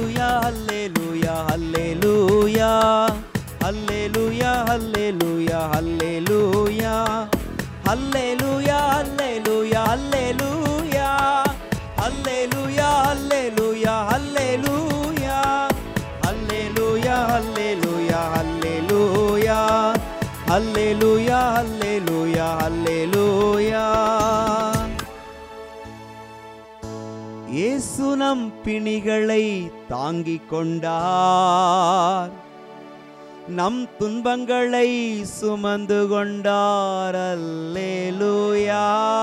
ஹல்லேலூயா ஹல்லேலூயா ஹல்லேலூயா ஹல்லேலூயா ஹல்லேலூயா ஹல்லேலூயா ஹல்லேலூயா ஹல்லேலூயா ஹல்லேலூயா ஹல்லேலூயா ஹல்லேலூயா ஹல்லேலூயா ஹல்லேலூயா ஹல்லேலூயா ஹல்லேலூயா ஹல்லேலூயா ஹல்லேலூயா. இயேசு நம் பிணிகளை தாங்கிக் கொண்டார், நம் துன்பங்களை சுமந்து கொண்டார். அல்லேலூயா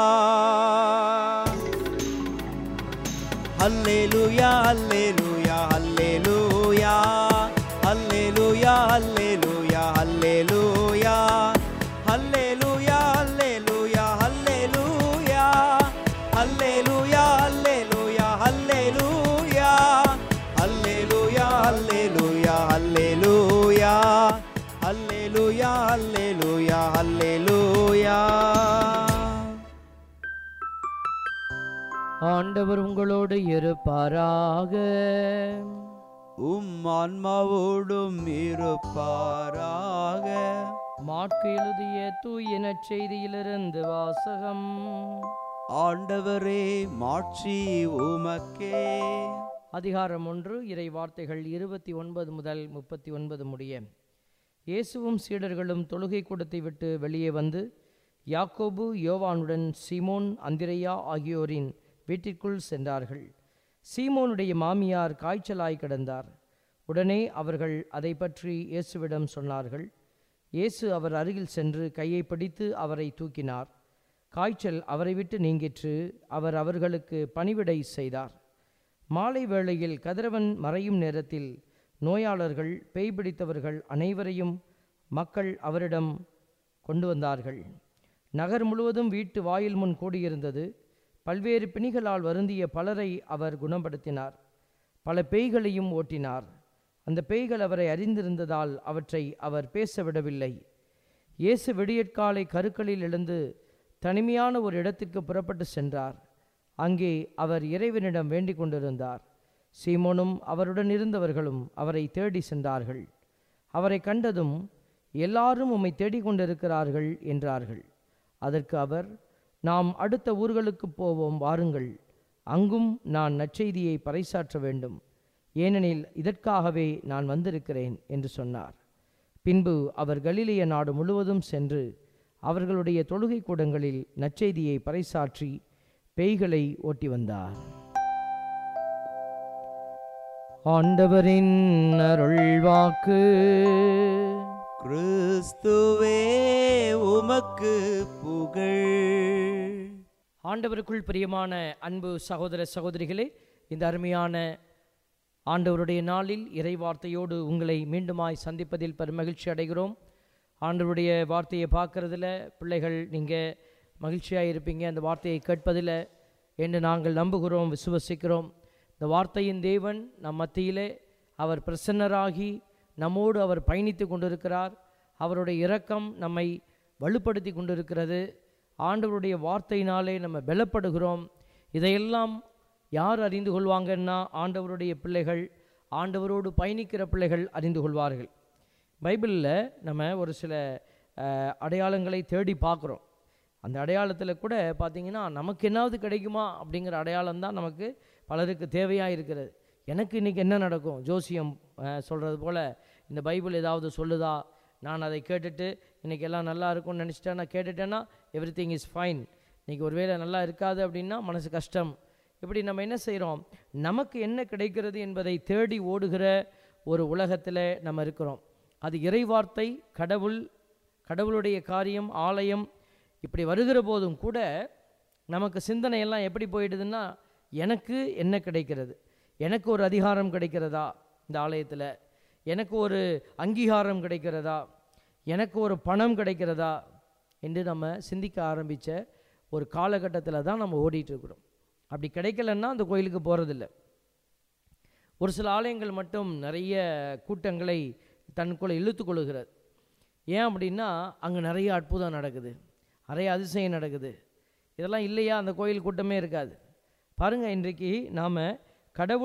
அல்லேலூயா அல்லேலூயா அல்லேலூயா அல்லேலூயா அல்லேலூயா அல்லேலூயா அல்லேலூயா அல்லேலூயா அல்லேலூயா அல்லேலூயா அல்லேலூயா அல்லேலூயா அல்லேலூயா அல்லேலூயா அல்லேலூயா அல்லேலூயா அல்லேலூயா அல்லேலூயா. ஆண்டவர் உங்களோடு இருப்பாராக, ஆன்மாவோடும் இருப்பாராக. மாற்கு எழுதிய தூய நற்செய்தியிலிருந்து வாசகம். ஆண்டவரே, மாட்சி உமக்கே. அதிகாரம் 1, இறை வார்த்தைகள் 29 முதல் 39 முடிய. இயேசுவும் சீடர்களும் தொழுகை கூடத்தை விட்டு வெளியே வந்து யாக்கோபு, யோவானுடன் சீமோன், அந்திரேயா ஆகியோரின் வீட்டிற்குள் சென்றார்கள். சீமோனுடைய மாமியார் காய்ச்சலாய் கிடந்தார். உடனே அவர்கள் அதை பற்றி இயேசுவிடம் சொன்னார்கள். இயேசு அவர் அருகில் சென்று கையை பிடித்து அவரை தூக்கினார். காய்ச்சல் அவரை விட்டு நீங்கிற்று. அவர் அவர்களுக்கு பணிவிடை செய்தார். மாலை வேளையில் கதிரவன் மறையும் நேரத்தில் நோயாளர்கள், பேய் பிடித்தவர்கள் அனைவரையும் மக்கள் அவரிடம் கொண்டு வந்தார்கள். நகர் முழுவதும் வீட்டு வாயில் முன் கூடியிருந்தது. பல்வேறு பிணிகளால் வருந்திய பலரை அவர் குணப்படுத்தினார். பல பேய்களையும் ஓட்டினார். அந்த பேய்கள் அவரை அறிந்திருந்ததால் அவற்றை அவர் பேசவிடவில்லை. இயேசு விடியற்காலை கருக்களில் எழுந்து தனிமையான ஒரு இடத்திற்கு புறப்பட்டு சென்றார். அங்கே அவர் இறைவனிடம் வேண்டிக் கொண்டிருந்தார். சீமோனும் அவருடன் இருந்தவர்களும் அவரை தேடி சென்றார்கள். அவரை கண்டதும், எல்லாரும் உம்மை தேடிக்கொண்டிருக்கிறார்கள் என்றார்கள். அதற்கு அவர், நாம் அடுத்த ஊர்களுக்கு போவோம், வாருங்கள், அங்கும் நான் நற்செய்தியை பறைசாற்ற வேண்டும், ஏனெனில் இதற்காகவே நான் வந்திருக்கிறேன் என்று சொன்னார். பின்பு அவர் கலிலேய நாடு முழுவதும் சென்று அவர்களுடைய தொழுகை கூடங்களில் நற்செய்தியை பறைசாற்றி பேய்களை ஓட்டி வந்தார். ஆண்டவரின் அருள்வாக்கு. கிறிஸ்துவே உமக்கு புகழ். ஆண்டவருக்குள் பிரியமான அன்பு சகோதர சகோதரிகளே, இந்த அருமையான ஆண்டவருடைய நாளில் இறை வார்த்தையோடு உங்களை மீண்டுமாய் சந்திப்பதில் பெருமகிழ்ச்சி அடைகிறோம். ஆண்டவருடைய வார்த்தையை பார்க்குறதில் பிள்ளைகள் நீங்கள் மகிழ்ச்சியாக இருப்பீங்க, அந்த வார்த்தையை கேட்பதில் என்று நாங்கள் நம்புகிறோம், விசுவசிக்கிறோம். இந்த வார்த்தையின் தேவன் நம் மத்தியிலே அவர் பிரசன்னராகி நம்மோடு அவர் பயணித்து கொண்டிருக்கிறார். அவருடைய இரக்கம் நம்மை வலுப்படுத்தி கொண்டிருக்கிறது. ஆண்டவருடைய வார்த்தையினாலே நம்ம பலப்படுகிறோம். இதையெல்லாம் யார் அறிந்து கொள்வாங்கன்னா, ஆண்டவருடைய பிள்ளைகள், ஆண்டவரோடு பயணிக்கிற பிள்ளைகள் அறிந்து கொள்வார்கள். பைபிளில் நம்ம ஒரு சில அடையாளங்களை தேடி பார்க்குறோம். அந்த அடையாளத்தில் கூட பார்த்திங்கன்னா, நமக்கு என்னாவது கிடைக்குமா அப்படிங்கிற அடையாளம் தான் நமக்கு பலருக்கு தேவையாக இருக்கிறது. எனக்கு இன்றைக்கி என்ன நடக்கும், ஜோசியம் சொல்கிறது போல் இந்த பைபிள் ஏதாவது சொல்லுதா, நான் அதை கேட்டுட்டு இன்றைக்கி எல்லாம் நல்லா இருக்கும்னு நினச்சிட்டேன், நான் கேட்டுட்டேன்னா எவ்ரிதிங் இஸ் ஃபைன். இன்றைக்கி ஒரு வேளை நல்லா இருக்காது அப்படின்னா மனசு கஷ்டம். இப்படி நம்ம என்ன செய்கிறோம், நமக்கு என்ன கிடைக்கிறது என்பதை தேடி ஓடுகிற ஒரு உலகத்தில் நம்ம இருக்கிறோம். அது இறைவார்த்தை, கடவுளுடைய காரியம், ஆலயம் இப்படி வருகிற போதும் கூட நமக்கு சிந்தனையெல்லாம் எப்படி போயிடுதுன்னா, எனக்கு என்ன கிடைக்கிறது, எனக்கு ஒரு அதிகாரம் கிடைக்கிறதா இந்த ஆலயத்தில், எனக்கு ஒரு அங்கீகாரம் கிடைக்கிறதா, எனக்கு ஒரு பணம் கிடைக்கிறதா என்று நம்ம சிந்திக்க ஆரம்பித்த ஒரு காலகட்டத்தில் தான் நம்ம ஓடிட்டுருக்குறோம். அப்படி கிடைக்கலன்னா அந்த கோயிலுக்கு போகிறதில்ல. ஒரு சில ஆலயங்கள் மட்டும் நிறைய கூட்டங்களை தனக்குள்ளே இழுத்து கொள்ளுகிறது. ஏன் அப்படின்னா, அங்கே நிறைய அற்புதம் நடக்குது, நிறைய அதிசயம் நடக்குது. இதெல்லாம் இல்லையா அந்த கோயில் கூட்டமே இருக்காது. பாருங்கள், இன்றைக்கு நாம் கடவுள்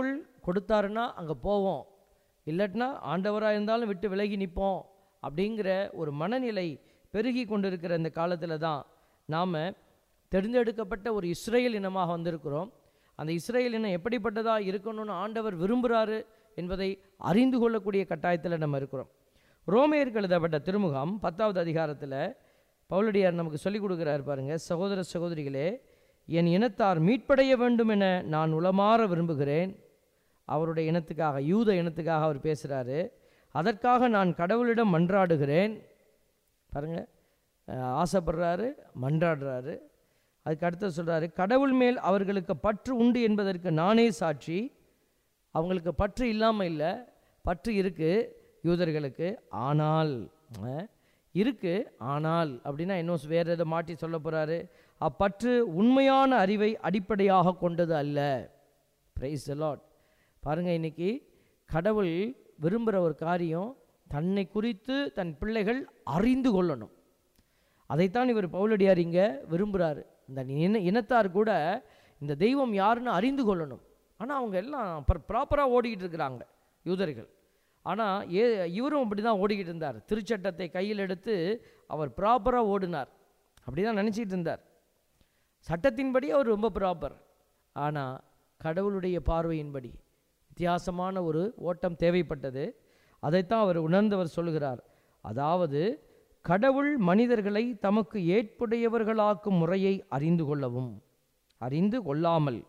கொடுத்தாருன்னா அங்கே போவோம், இல்லட்டினா ஆண்டவராக இருந்தாலும் விட்டு விலகி நிற்போம் அப்படிங்கிற ஒரு மனநிலை பெருகி கொண்டிருக்கிற இந்த காலத்தில் தான் நாம் தெரிந்தெடுக்கப்பட்ட ஒரு இஸ்ரேல் இனமாக வந்திருக்கிறோம். அந்த இஸ்ரேல் இனம் எப்படிப்பட்டதாக இருக்கணும்னு ஆண்டவர் விரும்புகிறாரு என்பதை அறிந்து கொள்ளக்கூடிய கட்டாயத்தில் நம்ம இருக்கிறோம். ரோமேயருக்கு எழுதப்பட்ட திருமுகம் 10வது அதிகாரத்தில் பவுலடியார் நமக்கு சொல்லிக் கொடுக்குறாரு பாருங்க. சகோதர சகோதரிகளே, என் இனத்தார் மீட்படைய வேண்டும் என நான் உளமாற விரும்புகிறேன். அவருடைய இனத்துக்காக, யூத இனத்துக்காக அவர் பேசுகிறாரு. அதற்காக நான் கடவுளிடம் மன்றாடுகிறேன். பாருங்கள், ஆசைப்படுறாரு, மன்றாடுறாரு. அதுக்கு அடுத்து சொல்கிறாரு, கடவுள் மேல் அவர்களுக்கு பற்று உண்டு என்பதற்கு நானே சாட்சி. அவங்களுக்கு பற்று இல்லாமல் இல்லை, பற்று இருக்குது யூதர்களுக்கு. ஆனால் இருக்குது, ஆனால் அப்படின்னா இன்னும் வேறு எதை மாட்டி சொல்ல போகிறாரு. அப்பற்று உண்மையான அறிவை அடிப்படையாக கொண்டது அல்ல. Praise the lord. பாருங்கள், இன்றைக்கி கடவுள் விரும்புகிற ஒரு காரியம் தன்னை குறித்து தன் பிள்ளைகள் அறிந்து கொள்ளணும். அதைத்தான் இவர் பவுலடியார் இங்கே விரும்புகிறாரு. இந்த இனத்தார் கூட இந்த தெய்வம் யாருன்னு அறிந்து கொள்ளணும். ஆனால் அவங்க எல்லாம் ப்ராப்பராக ஓடிக்கிட்டு இருக்கிறாங்க யூதர்கள். ஆனால் இவரும் அப்படி தான் ஓடிக்கிட்டு இருந்தார். திருச்சட்டத்தை கையில் எடுத்து அவர் ப்ராப்பராக ஓடினார். அப்படி தான் நினச்சிக்கிட்டு இருந்தார். சட்டத்தின்படி அவர் ரொம்ப ப்ராப்பர். ஆனால் கடவுளுடைய பார்வையின்படி வித்தியாசமான ஒரு ஓட்டம் தேவைப்பட்டது. அதைத்தான் அவர் உணர்ந்தவர் சொல்கிறார். அதாவது கடவுள் மனிதர்களை தமக்கு ஏற்புடையவர்களாக்கும் முறையை அறிந்து கொள்ளவும், அறிந்து கொள்ளாமல்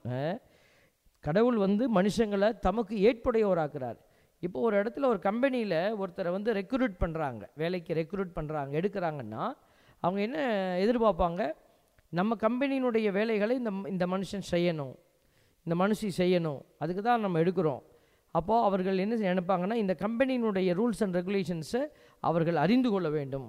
கடவுள் மனுஷங்களை தமக்கு ஏற்புடையவராக்குறார். இப்போ ஒரு இடத்துல ஒரு கம்பெனியில் ஒருத்தரை ரெக்ரூட் பண்ணுறாங்க, வேலைக்கு ரெக்ரூட் பண்ணுறாங்க, எடுக்கிறாங்கன்னா அவங்க என்ன எதிர்பார்ப்பாங்க? நம்ம கம்பெனியினுடைய வேலைகளை இந்த மனுஷன் செய்யணும், இந்த மனுஷி செய்யணும், அதுக்கு தான் நம்ம எடுக்கிறோம். அப்போது அவர்கள் என்ன நினைப்பாங்கன்னா, இந்த கம்பெனியினுடைய ரூல்ஸ் அண்ட் ரெகுலேஷன்ஸை அவர்கள் அறிந்து கொள்ள வேண்டும்.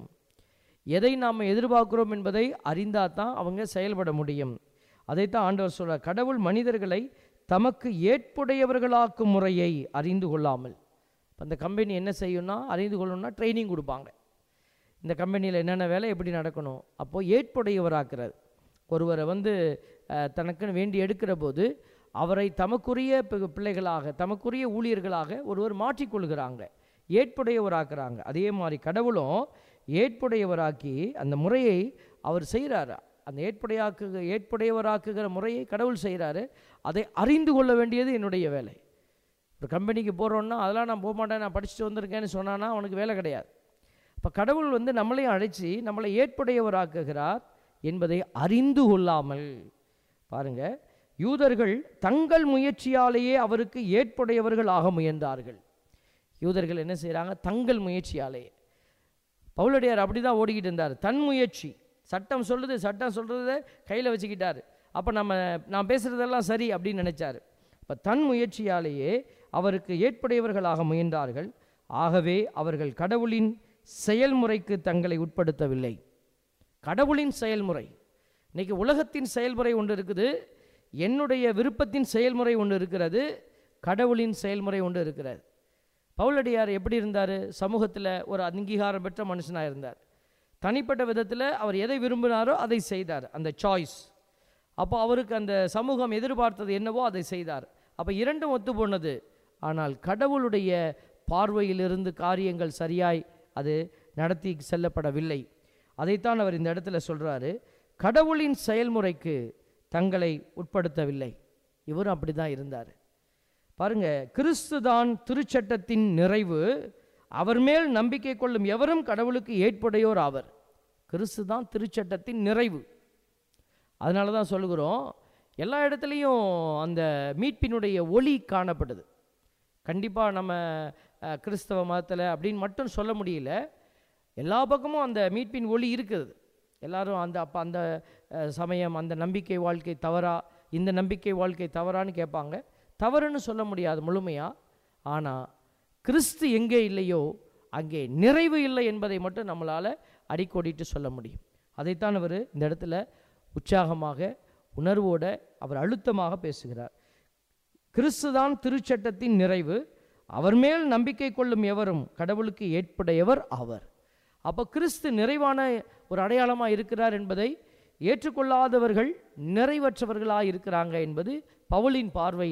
எதை நாம் எதிர்பார்க்கிறோம் என்பதை அறிந்தால் தான் அவங்க செயல்பட முடியும். அதைத்தான் ஆண்டவர் சொல்கிறார், கடவுள் மனிதர்களை தமக்கு ஏற்புடையவர்களாக்கும் முறையை அறிந்து கொள்ளாமல். இப்போ அந்த கம்பெனி என்ன செய்யணும்னா, அறிந்து கொள்ளணும்னா ட்ரைனிங் கொடுப்பாங்க. இந்த கம்பெனியில் என்னென்ன வேலை எப்படி நடக்கணும். அப்போது ஏற்புடையவராக்குறது. ஒருவரை தனக்குன்னு வேண்டி எடுக்கிற போது அவரை தமக்குரிய பிள்ளைகளாக, தமக்குரிய ஊழியர்களாக ஒருவர் மாற்றிக்கொள்கிறாங்க, ஏற்புடையவராக்குறாங்க. அதே மாதிரி கடவுளும் ஏற்புடையவராக்கி அந்த முறையை அவர் செய்கிறாரு. அந்த ஏற்புடையவராக்குகிற முறையை கடவுள் செய்கிறாரு. அதை அறிந்து கொள்ள வேண்டியது என்னுடைய வேலை. ஒரு கம்பெனிக்கு போகிறோன்னா அதெல்லாம் நான் போக மாட்டேன், நான் படிச்சுட்டு வந்திருக்கேன்னு சொன்னான்னா அவனுக்கு வேலை கிடையாது. இப்போ கடவுள் நம்மளையும் அழைச்சி நம்மளை ஏற்புடையவராக்குகிறார் என்பதை அறிந்து கொள்ளாமல். பாருங்கள், யூதர்கள் தங்கள் முயற்சியாலேயே அவருக்கு ஏற்புடையவர்கள் ஆக முயன்றார்கள். யூதர்கள் என்ன செய்கிறாங்க? தங்கள் முயற்சியாலேயே. பவுலடியார் அப்படி தான் ஓடிக்கிட்டு இருந்தார். தன் முயற்சி, சட்டம் சொல்கிறத கையில் வச்சுக்கிட்டார். அப்போ நான் பேசுகிறதெல்லாம் சரி அப்படின்னு நினச்சார். இப்போ தன் முயற்சியாலேயே அவருக்கு ஏற்புடையவர்களாக முயன்றார்கள். ஆகவே அவர்கள் கடவுளின் செயல்முறைக்கு தங்களை உட்படுத்தவில்லை. கடவுளின் செயல்முறை, இன்றைக்கி உலகத்தின் செயல்முறை ஒன்று இருக்குது, என்னுடைய விருப்பத்தின் செயல்முறை ஒன்று இருக்கிறது, கடவுளின் செயல்முறை ஒன்று இருக்கிறது. பவுலடியார் எப்படி இருந்தார்? சமூகத்தில் ஒரு அங்கீகாரம் பெற்ற மனுஷனாக இருந்தார். தனிப்பட்ட விதத்தில் அவர் எதை விரும்பினாரோ அதை செய்தார், அந்த சாய்ஸ். அப்போ அவருக்கு அந்த சமூகம் எதிர்பார்த்தது என்னவோ அதை செய்தார். அப்போ இரண்டும் ஒத்து போனது. ஆனால் கடவுளுடைய பார்வையிலிருந்து காரியங்கள் சரியாய் அது நடத்தி செல்லப்படவில்லை. அதைத்தான் அவர் இந்த இடத்துல சொல்கிறாரு, கடவுளின் செயல்முறைக்கு தங்களை உட்படுத்தவில்லை. இவரும் அப்படி தான் இருந்தார். பாருங்க, கிறிஸ்து தான் திருச்சட்டத்தின் நிறைவு, அவர் மேல் நம்பிக்கை கொள்ளும் எவரும் கடவுளுக்கு ஏற்புடையோர் ஆவர். கிறிஸ்து தான் திருச்சட்டத்தின் நிறைவு. அதனால தான் சொல்லுகிறோம், எல்லா இடத்துலையும் அந்த மீட்பினுடைய ஒளி காணப்படுது. கண்டிப்பாக நம்ம கிறிஸ்தவ மதத்தில் அப்படின்னு மட்டும் சொல்ல முடியல, எல்லா பக்கமும் அந்த மீட்பின் ஒளி இருக்குது. எல்லாரும் அந்த சமயம், அந்த நம்பிக்கை வாழ்க்கை தவறா, இந்த நம்பிக்கை வாழ்க்கை தவறான்னு கேட்பாங்க. தவறுன்னு சொல்ல முடியாது முழுமையாக. ஆனால் கிறிஸ்து எங்கே இல்லையோ அங்கே நிறைவு இல்லை என்பதை மட்டும் நம்மளால் அடிக்கோடிட்டு சொல்ல முடியும். அதைத்தான் அவர் இந்த இடத்துல உற்சாகமாக, உணர்வோடு அவர் அழுத்தமாக பேசுகிறார். கிறிஸ்து தான் திருச்சட்டத்தின் நிறைவு, அவர் மேல் நம்பிக்கை கொள்ளும் எவரும் கடவுளுக்கு ஏற்புடையவர் ஆவர். அப்போ கிறிஸ்து நிறைவான ஒரு அடையாளமாக இருக்கிறார் என்பதை ஏற்றுக்கொள்ளாதவர்கள் நிறைவற்றவர்களாக இருக்கிறாங்க என்பது பவுலின் பார்வையில்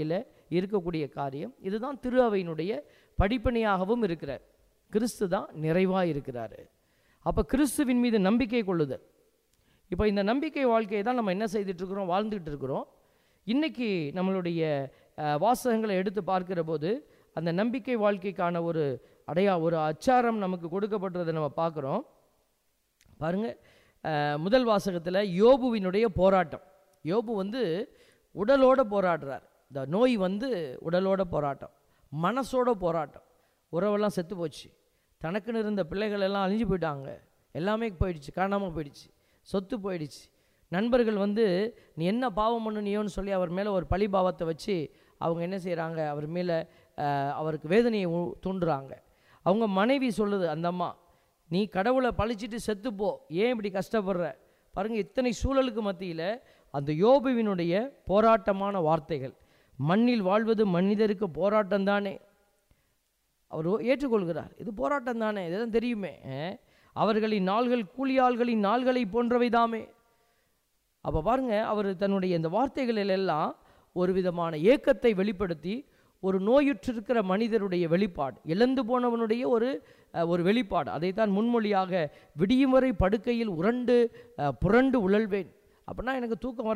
இருக்கக்கூடிய காரியம். இதுதான் திரு அவையினுடைய படிப்பணியாகவும் இருக்கிறார். கிறிஸ்து தான் நிறைவாக இருக்கிறாரு. அப்போ கிறிஸ்துவின் மீது நம்பிக்கை கொள்ளுதல். இப்போ இந்த நம்பிக்கை வாழ்க்கையை தான் நம்ம என்ன செய்துட்ருக்கிறோம், வாழ்ந்துகிட்டு இருக்கிறோம். இன்றைக்கி நம்மளுடைய வாசகங்களை எடுத்து பார்க்கிற போது அந்த நம்பிக்கை வாழ்க்கைக்கான ஒரு ஒரு அச்சாரம் நமக்கு கொடுக்கப்பட்டதை நம்ம பார்க்குறோம். பாருங்கள், முதல் வாசகத்தில் யோபுவினுடைய போராட்டம். யோபு உடலோட போராடுறார். இந்த நோய் உடலோட போராட்டம், மனசோட போராட்டம். உறவெல்லாம் செத்து போச்சு, தனக்குன்னு இருந்த பிள்ளைகள் எல்லாம் அழிஞ்சு போயிட்டாங்க, எல்லாமே போயிடுச்சு, காணாமல் போயிடுச்சு, சொத்து போயிடுச்சு. நண்பர்கள் நீ என்ன பாவம் பண்ணுனியோன்னு சொல்லி அவர் மேலே ஒரு பழி பாவத்தை வச்சு அவங்க என்ன செய்கிறாங்க, அவர் மேலே அவருக்கு வேதனையை தூண்டுறாங்க. அவங்க மனைவி சொல்லுது, அந்த அம்மா, நீ கடவுளை பழிச்சிட்டு செத்துப்போ, ஏன் இப்படி கஷ்டப்படுற? பாருங்கள், இத்தனை சூழலுக்கு மத்தியில் அந்த யோபுவினுடைய போராட்டமான வார்த்தைகள். மண்ணில் வாழ்வது மனிதருக்கு போராட்டம் தானே, அவர் ஏற்றுக்கொள்கிறார். இது போராட்டம் தானே, இதுதான் தெரியுமே. அவர்களின் நாள்கள் கூலியாள்களின் நாள்களை போன்றவை தாமே. அப்போ பாருங்கள், அவர் தன்னுடைய இந்த வார்த்தைகளிலெல்லாம் ஒரு விதமான ஏக்கத்தை வெளிப்படுத்தி ஒரு நோயுற்றிருக்கிற மனிதருடைய வெளிப்பாடு, இழந்து போனவனுடைய ஒரு வெளிப்பாடு. அதைத்தான் முன்மொழியாக விடியும் வரை படுக்கையில் புரண்டு உழல்வேன். அப்படின்னா எனக்கு தூக்கம்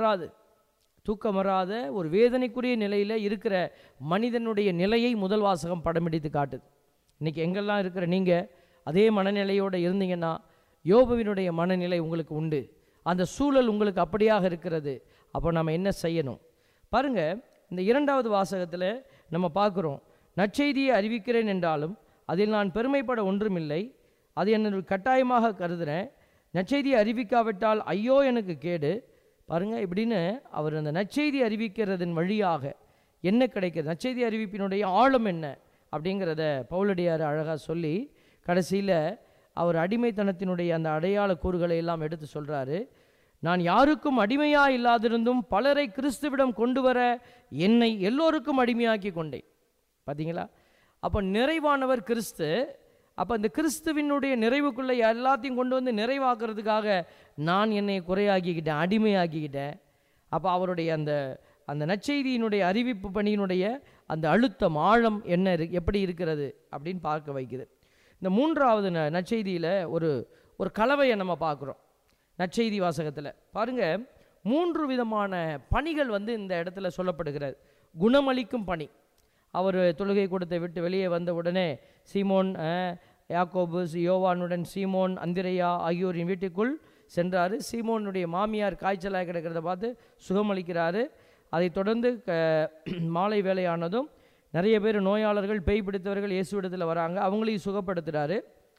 வராத ஒரு வேதனைக்குரிய நிலையில் இருக்கிற மனிதனுடைய நிலையை முதல் வாசகம் படம்பிடித்து காட்டுது. இன்றைக்கி எங்கெல்லாம் இருக்கிற நீங்கள் அதே மனநிலையோடு இருந்தீங்கன்னா யோபுவினுடைய மனநிலை உங்களுக்கு உண்டு. அந்த சூழல் உங்களுக்கு அப்படியாக இருக்கிறது. அப்போ நம்ம என்ன செய்யணும் பாருங்கள். இந்த இரண்டாவது வாசகத்தில் நம்ம பார்க்குறோம், நற்செய்தியை அறிவிக்கிறேன் என்றாலும் அதில் நான் பெருமைப்பட ஒன்றுமில்லை, அது என்னோட கட்டாயமாக கருதுகிறேன். நற்செய்தியை அறிவிக்காவிட்டால் ஐயோ எனக்கு கேடு. பாருங்கள், இப்படின்னு அவர் அந்த நற்செய்தி அறிவிக்கிறதன் வழியாக என்ன கிடைக்கிறது, நற்செய்தி அறிவிப்பினுடைய ஆழம் என்ன அப்படிங்கிறத பவுலடியார் அழகாக சொல்லி கடைசியில் அவர் அடிமைத்தனத்தினுடைய அந்த அடையாள கூறுகளை எல்லாம் எடுத்து சொல்கிறாரு. நான் யாருக்கும் அடிமையாக இல்லாதிருந்தும் பலரை கிறிஸ்துவிடம் கொண்டு வர என்னை எல்லோருக்கும் அடிமையாக்கி கொண்டேன். பார்த்தீங்களா? அப்போ நிறைவானவர் கிறிஸ்து. அப்போ இந்த கிறிஸ்துவினுடைய நிறைவுக்குள்ளே எல்லாத்தையும் கொண்டு நிறைவாக்குறதுக்காக நான் என்னை குறையாக்கிக்கிட்டேன், அடிமையாக்கிக்கிட்டேன். அப்போ அவருடைய அந்த நற்செய்தியினுடைய அறிவிப்பு பணியினுடைய அந்த அழுத்தம் ஆழம் என்ன எப்படி இருக்கிறது அப்படின்னு பார்க்க வைக்குது. இந்த மூன்றாவது நற்செய்தியில் ஒரு கலவையை நம்ம பார்க்குறோம். நற்செய்தி வாசகத்தில் பாருங்கள், 3 விதமான பணிகள் இந்த இடத்துல சொல்லப்படுகிறது. குணமளிக்கும் பணி. அவர் தொழுகை கூடத்தை விட்டு வெளியே வந்த உடனே சீமோன், யாக்கோபு, யோவானுடன் சீமோன், அந்திரையா ஆகியோரின் வீட்டுக்குள் சென்றார். சீமோனுடைய மாமியார் காய்ச்சலாக கிடக்கிறத பார்த்து சுகமளிக்கிறாரு. அதைத் தொடர்ந்து மாலை வேலையானதும் நிறைய பேர் நோயாளர்கள், பேய் பிடித்தவர்கள் இயேசுவிடத்தில் வராங்க, அவங்களையும் சுகப்படுத்துகிறாரு.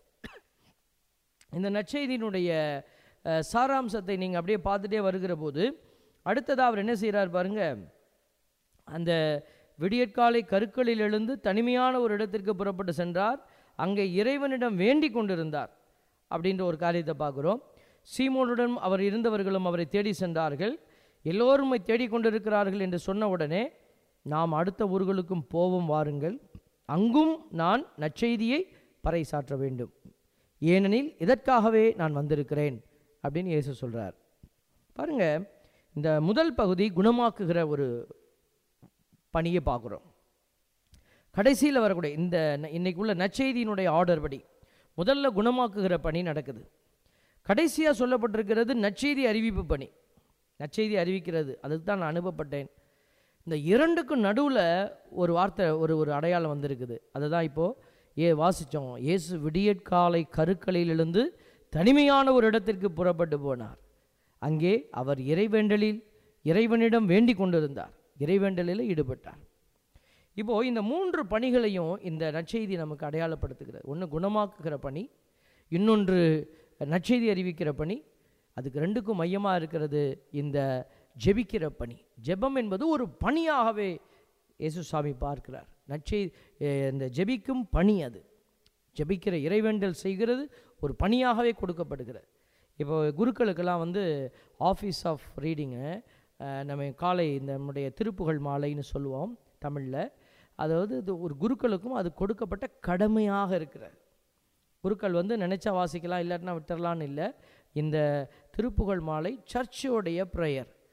இந்த நற்செய்தியினுடைய சாராம்சத்தை நீங்கள் அப்படியே பார்த்துட்டே வருகிற போது அடுத்ததாக அவர் என்ன செய்கிறார் பாருங்கள். அந்த விடியற்காலை கருக்களில் எழுந்து தனிமையான ஒரு இடத்திற்கு புறப்பட்டு சென்றார். அங்கே இறைவனிடம் வேண்டிக் கொண்டிருந்தார் அப்படின்ற ஒரு காரியத்தை பார்க்குறோம். சீமோனுடன் அவர் இருந்தவர்களும் அவரை தேடி சென்றார்கள். எல்லோரும் தேடிக்கொண்டிருக்கிறார்கள் என்று சொன்ன உடனே, நாம் அடுத்த ஊர்களுக்கும் போவோம், வாருங்கள், அங்கும் நான் நற்செய்தியை பறைசாற்ற வேண்டும், ஏனெனில் இதற்காகவே நான் வந்திருக்கிறேன் அப்படின்னு இயேசு சொல்கிறார். பாருங்கள், இந்த முதல் பகுதி குணமாக்குகிற ஒரு பணியை பார்க்குறோம். கடைசியில் வரக்கூடிய இன்னைக்குள்ள நற்செய்தியினுடைய ஆர்டர் படி முதல்ல குணமாக்குகிற பணி நடக்குது. கடைசியாக சொல்லப்பட்டிருக்கிறது நற்செய்தி அறிவிப்பு பணி. நற்செய்தி அறிவிக்கிறது, அதுக்கு தான் நான் அனுப்பப்பட்டேன். இந்த இரண்டுக்கும் நடுவில் ஒரு வார்த்தை, ஒரு அடையாளம் வந்திருக்குது. அதை தான் இப்போது வாசித்தோம். இயேசு விடியற்காலை கருக்களிலிருந்து தனிமையான ஒரு இடத்திற்கு புறப்பட்டு போனார். அங்கே அவர் இறைவனிடம் வேண்டிக் கொண்டிருந்தார், இறைவேண்டலில் ஈடுபட்டார். இப்போது இந்த 3 பணிகளையும் இந்த நற்செய்தி நமக்கு அடையாளப்படுத்துகிறது. ஒன்று குணமாக்குகிற பணி, இன்னொன்று நற்செய்தி அறிவிக்கிற பணி, அதுக்கு 2க்கும் மையமாக இருக்கிறது இந்த ஜெபிக்கிற பணி. ஜெபம் என்பது ஒரு பணியாகவே இயேசு சாமி பார்க்கிறார். இந்த ஜெபிக்கும் பணி, அது ஜெபிக்கிற இறைவேண்டல் செய்கிறது ஒரு பணியாகவே கொடுக்கப்படுகிறது. இப்போ குருக்களுக்கெல்லாம் ஆஃபீஸ் ஆஃப் ரீடிங்கு நம்ம காலை நம்முடைய திருப்புகழ் மாலைன்னு சொல்லுவோம் தமிழில். அதாவது இது ஒரு குருக்களுக்கும் அது கொடுக்கப்பட்ட கடமையாக இருக்கிறது. குருக்கள் நினச்சா வாசிக்கலாம், இல்லாட்டினா விட்டுறலான்னு இல்லை. இந்த திருப்புகழ் மாலை சர்ச்சோடைய ப்ரேயர்,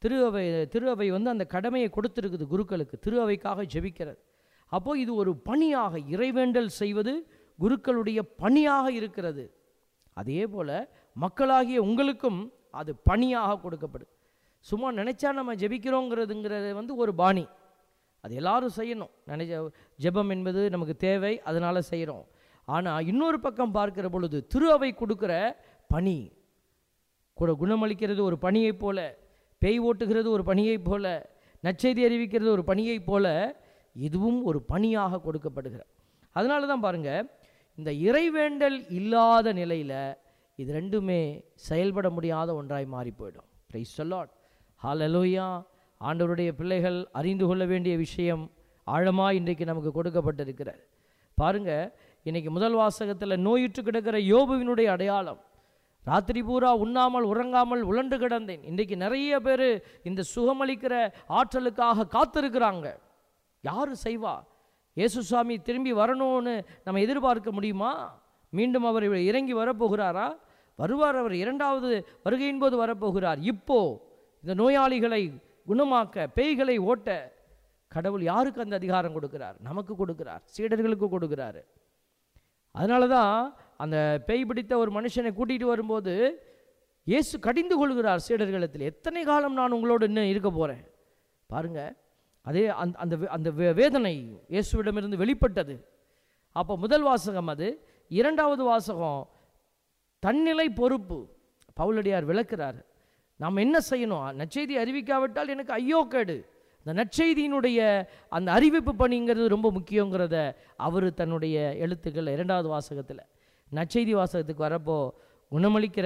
திரு அவை வந்து அந்த கடமையை கொடுத்துருக்குது குருக்களுக்கு, திரு அவைக்காக ஜெபிக்கிறது. அப்போது இது ஒரு பணியாக, இறைவேண்டல் செய்வது குருக்களுடைய பணியாக இருக்கிறது. அதே போல் மக்களாகிய உங்களுக்கும் அது பணியாக கொடுக்கப்படுது. சும்மா நினச்சா நம்ம ஜெபிக்கிறோங்கிறதுங்கிறது வந்து ஒரு பாணி, அது எல்லாரும் செய்யணும். ஜெபம் என்பது நமக்கு தேவை, அதனால் செய்கிறோம். ஆனால் இன்னொரு பக்கம் பார்க்கிற பொழுது திரு அவை கொடுக்குற பணி கூட, குணமளிக்கிறது ஒரு பணியை போல, பேய் ஓட்டுகிறது ஒரு பணியை போல, நற்செய்தி அறிவிக்கிறது ஒரு பணியை போல, இதுவும் ஒரு பணியாக கொடுக்கப்படுகிற. அதனால தான் பாருங்கள், இந்த இறைவேண்டல் இல்லாத நிலையில் இது ரெண்டுமே செயல்பட முடியாத ஒன்றாய் மாறி போயிடும். Praise the lord, hallelujah. ஆண்டவருடைய பிள்ளைகள் அறிந்து கொள்ள வேண்டிய விஷயம் ஆழமாக இன்றைக்கு நமக்கு கொடுக்கப்பட்டிருக்கிறது. பாருங்கள், இன்றைக்கி முதல் வாசகத்தில் நோயுற்று கிடக்கிற யோபுவினுடைய அடையாளம், ராத்திரி பூரா உண்ணாமல் உறங்காமல் உழன்று கிடந்தேன். இன்றைக்கு நிறைய பேர் இந்த சுகமளிக்கிற ஆற்றலுக்காக காத்திருக்கிறாங்க. யார் செய்வா? இயேசு சுவாமி திரும்பி வரணும்னு நம்ம எதிர்பார்க்க முடியுமா? மீண்டும் அவர் இறங்கி வரப்போகிறாரா? வருவார், அவர் இரண்டாவது வருகையின் போது வரப்போகிறார். இப்போ இந்த நோயாளிகளை குணமாக்க, பேய்களை ஓட்ட கடவுள் யாருக்கு அந்த அதிகாரம் கொடுக்கிறார்? நமக்கு கொடுக்கிறார், சீடர்களுக்கு கொடுக்கிறாரு. அதனால தான் அந்த பேய் பிடித்த ஒரு மனுஷனை கூட்டிகிட்டு வரும்போது இயேசு கடிந்து கொள்கிறார் சீடர்களிடத்தில், எத்தனை காலம் நான் உங்களோடு இன்னும் இருக்க போகிறேன்? பாருங்கள், அதே அந்த அந்த வேதனை இயேசுவிடமிருந்து வெளிப்பட்டது. அப்போ முதல் வாசகம் அது. இரண்டாவது வாசகம் தன்னிலை பொறுப்பு. பவுலடியார் விளக்குறார், நாம் என்ன செய்யணும்? நற்செய்தி அறிவிக்காவிட்டால் எனக்கு ஐயோ கேடு. இந்த நற்செய்தியினுடைய அந்த அறிவிப்பு பணிங்கிறது ரொம்ப முக்கியங்கிறத அவர் தன்னுடைய எழுத்துக்கள் இரண்டாவது வாசகத்தில், நற்செய்தி வாசகத்துக்கு வரப்போ குணமளிக்கிற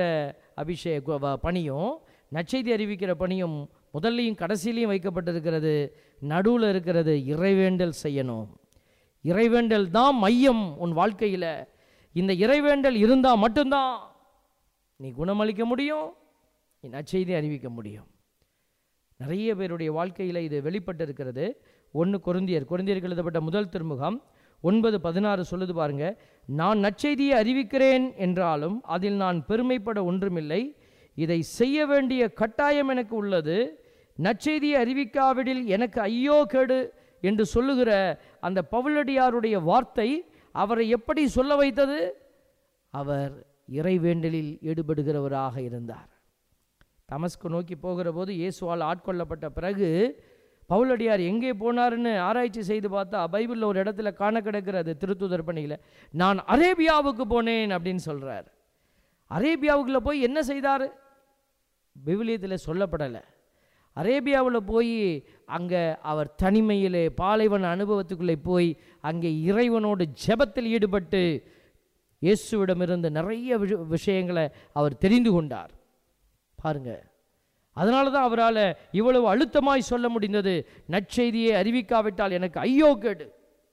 பணியும் நற்செய்தி அறிவிக்கிற பணியும் முதல்லையும் கடைசியிலையும் வைக்கப்பட்டிருக்கிறது. நடுவில் இருக்கிறது இறைவேண்டல் செய்யணும். இறைவேண்டல் தான் மையம் உன் வாழ்க்கையில். இந்த இறைவேண்டல் இருந்தால் மட்டும்தான் நீ குணமளிக்க முடியும், நீ நற்செய்தி அறிவிக்க முடியும். நிறைய பேருடைய வாழ்க்கையில் இது வெளிப்பட்டிருக்கிறது. 1 கொரிந்தியருக்கு எழுதப்பட்ட முதல் திருமுகம் 9:16 சொல்லுது பாருங்க, நான் நற்செய்தியை அறிவிக்கிறேன் என்றாலும் அதில் நான் பெருமைப்பட ஒன்றுமில்லை, இதை செய்ய வேண்டிய கட்டாயம் எனக்கு உள்ளது. நற்செய்தியை அறிவிக்காவிடில் எனக்கு ஐயோ கேடு என்று சொல்லுகிற அந்த பவுலடியாருடைய வார்த்தை அவரை எப்படி சொல்ல வைத்தது? அவர் இறைவேண்டலில் ஈடுபடுகிறவராக இருந்தார். தமஸ்கு நோக்கி போகிற போது இயேசுவால் ஆட்கொள்ளப்பட்ட பிறகு பவுலடியார் எங்கே போனார்னு ஆராய்ச்சி செய்து பார்த்தா பைபிளில் ஒரு இடத்துல காண கிடக்கிறது, திருத்துதர் பணியில், நான் அரேபியாவுக்கு போனேன் அப்படின்னு சொல்கிறார். அரேபியாவுக்குள்ளே போய் என்ன செய்தார்? விவிலியத்தில் சொல்லப்படலை. அரேபியாவில் போய் அங்கே அவர் தனிமையிலே பாலைவன அனுபவத்துக்குள்ளே போய் அங்கே இறைவனோடு ஜெபத்தில் ஈடுபட்டு இயேசுவிடமிருந்து நிறைய விஷயங்களை அவர் தெரிந்து கொண்டார். பாருங்க, அதனால தான் அவரால் இவ்வளவு அழுத்தமாய் சொல்ல முடிந்தது, நற்செய்தியை அறிவிக்காவிட்டால் எனக்கு ஐயோ கேடு.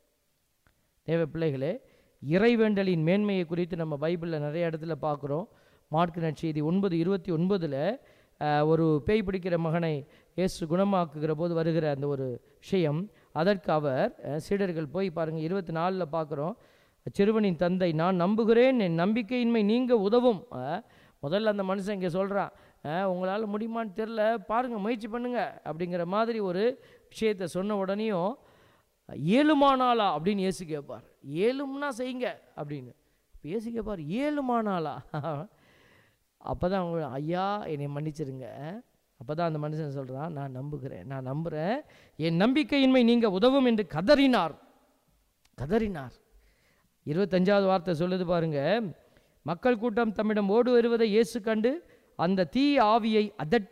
தேவ பிள்ளைகளே, இறைவேண்டலின் மேன்மையை குறித்து நம்ம பைபிளில் நிறைய இடத்துல பார்க்குறோம். மார்க்கு நற்செய்தி 9:29 ஒரு பேய் பிடிக்கிற மகனை இயேசு குணமாக்குகிற போது வருகிற அந்த ஒரு விஷயம். அதற்கு அவர் சீடர்கள் போய் பாருங்கள், 24 பார்க்குறோம், சிறுவனின் தந்தை, நான் நம்புகிறேன், என் நம்பிக்கையின்மை நீங்க உதவும். முதல்ல அந்த மனுஷன் இங்கே சொல்கிறான், உங்களால் முடியுமான்னு தெரில, பாருங்கள், முயற்சி பண்ணுங்க அப்படிங்கிற மாதிரி ஒரு விஷயத்தை சொன்ன உடனேயும் ஏழுமானாளா அப்படின்னு இயேசு கேட்பார். ஏழும்னா செய்யுங்க அப்படின்னு இயேசு கேட்பார், ஏழுமானாளா? அப்போ தான் அவங்க, ஐயா என்னை மன்னிச்சிருங்க. அப்போ தான் அந்த மனுஷன் சொல்கிறான், நான் நம்புகிறேன், நான் நம்புகிறேன், என் நம்பிக்கையின்மை நீங்கள் உதவும் என்று கதறினார். 25வது வார்த்தை சொல்லுது பாருங்க, மக்கள் கூட்டம் தம்மிடம் ஓடி வருவதை இயேசு கண்டு அந்த தீய ஆவியை